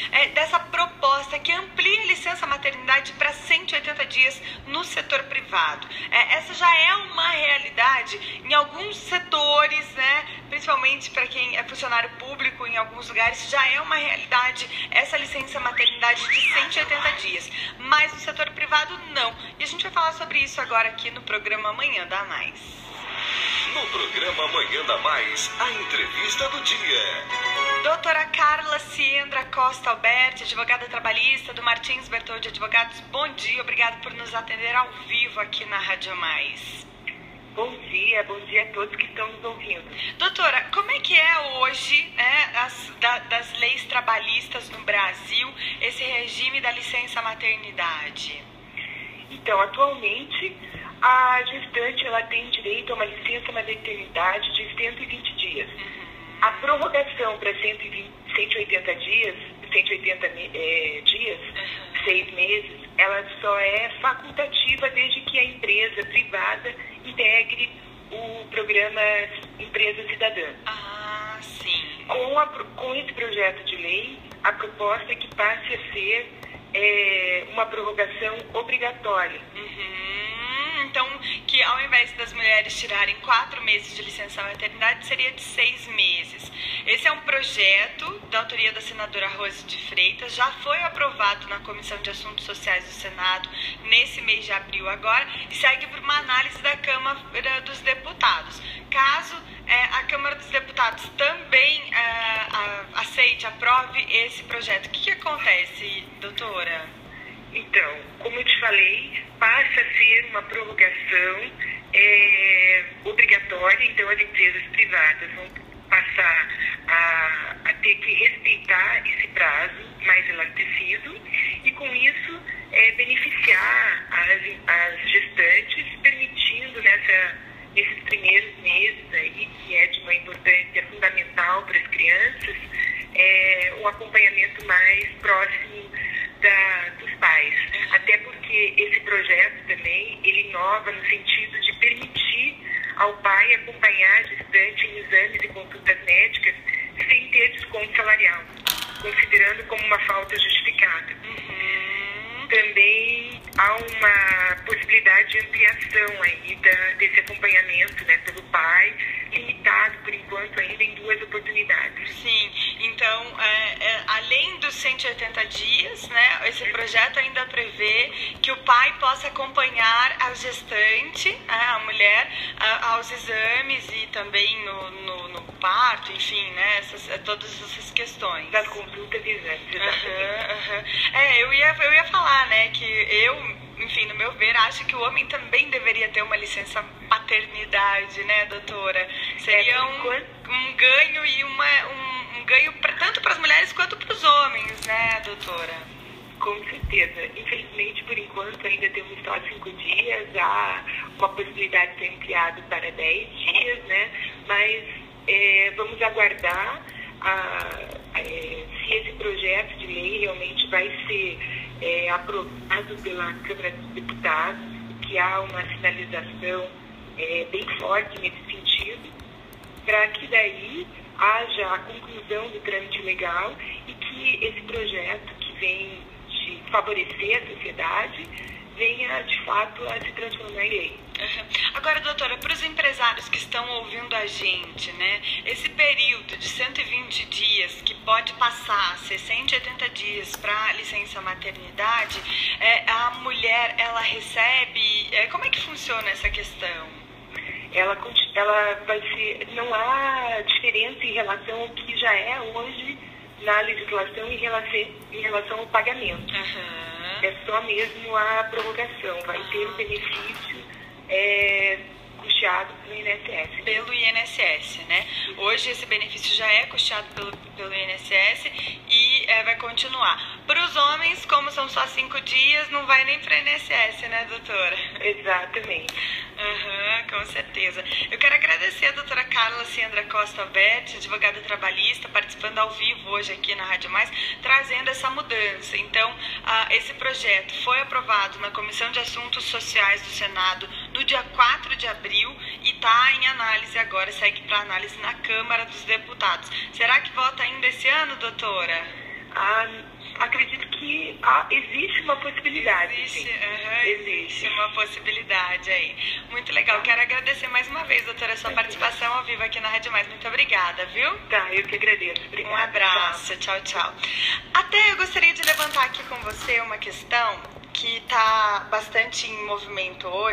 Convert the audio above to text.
dessa proposta que amplia a licença maternidade para 180 dias no setor privado. Essa já é uma realidade em alguns setores, né? Principalmente para quem é funcionário público, em alguns lugares já é uma realidade essa licença maternidade de 180 dias, mas no setor privado não. E a gente vai falar sobre isso agora aqui no programa Amanhã Dá Mais. No programa Amanhã Dá Mais, a entrevista do dia. Doutora Carla Ciandra Costa Alberti, advogada trabalhista do Martins Bertoldi Advogados. Bom dia, obrigado por nos atender ao vivo aqui na Rádio Mais. Bom dia a todos que estão nos ouvindo. Doutora, como é que é hoje, das leis trabalhistas no Brasil, esse regime da licença maternidade? Então, atualmente, a gestante ela tem direito a uma licença maternidade de 120 dias. A prorrogação para 180 dias, 6 meses, ela só é facultativa desde que a empresa privada integre o programa Empresa Cidadã. Ah, sim. Com esse projeto de lei, a proposta é que passe a ser uma prorrogação obrigatória. Então, que ao invés das mulheres tirarem 4 meses de licença maternidade, seria de 6 meses. Esse é um projeto da autoria da senadora Rose de Freitas, já foi aprovado na Comissão de Assuntos Sociais do Senado nesse mês de abril agora, e segue por uma análise da Câmara dos Deputados. Caso a Câmara dos Deputados também aprove esse projeto, o que acontece, doutora? Então, como eu te falei, passa a ser uma prorrogação obrigatória, então as empresas privadas vão passar a ter que respeitar esse prazo mais elastecido e com isso beneficiar as gestantes, permitindo nesses primeiros meses aí, que é de uma importância fundamental para as crianças, um acompanhamento mais próximo dos pais. Até porque esse projeto também, ele inova no sentido de permitir ao pai acompanhar a gestante em exames e consultas médicas sem ter desconto salarial, considerando como uma falta justificada. Também há uma possibilidade de ampliação aí desse acompanhamento, né, pelo pai, limitado por enquanto ainda em 2 oportunidades. Sim, então além dos 180 dias, né, esse projeto ainda prevê que o pai possa acompanhar a gestante, a mulher, aos exames e também no parto, enfim, né, todas essas questões. Das consultas e exames, exatamente. Eu ia falar, né, que enfim, no meu ver, acho que o homem também deveria ter uma licença paternidade, né, doutora? Seria um ganho e um ganho tanto para as mulheres quanto para os homens, né, doutora? Com certeza. Infelizmente, por enquanto, ainda temos só 5 dias, há uma possibilidade de ser ampliado para 10 dias, né? Mas vamos aguardar se esse projeto de lei realmente vai ser aprovado pela Câmara dos Deputados, que há uma sinalização bem forte nesse sentido, para que daí haja a conclusão do trâmite legal e que esse projeto que vem de favorecer a sociedade venha, de fato, a se transformar em lei. Agora, doutora, para os empresários que estão ouvindo a gente, né, esse período de 120 dias, que pode passar a ser 180 dias para licença maternidade, a mulher, ela recebe... como é que funciona essa questão? Ela vai ser... Não há diferença em relação ao que já é hoje na legislação em relação ao pagamento. É só mesmo a prorrogação. Vai ter o benefício custeado pelo INSS. Pelo INSS, né? Hoje esse benefício já é custeado pelo INSS e vai continuar. Para os homens, como são só 5 dias, não vai nem para o INSS, né, doutora? Exatamente. Com certeza. Eu quero agradecer a doutora Carla Ciandra Costa Alberti, advogada trabalhista, participando ao vivo hoje aqui na Rádio Mais, trazendo essa mudança. Então, esse projeto foi aprovado na Comissão de Assuntos Sociais do Senado no dia 4 de abril e está em análise agora, segue para análise na Câmara dos Deputados. Será que vota ainda esse ano, doutora? existe uma possibilidade. Existe uma possibilidade aí. Muito legal. Quero agradecer mais uma vez, doutora, a sua participação ao vivo aqui na Rádio Mais. Muito obrigada, viu? Tá, eu que agradeço. Obrigada. Um abraço. Tchau, tchau. Até eu gostaria de levantar aqui com você uma questão que está bastante em movimento hoje.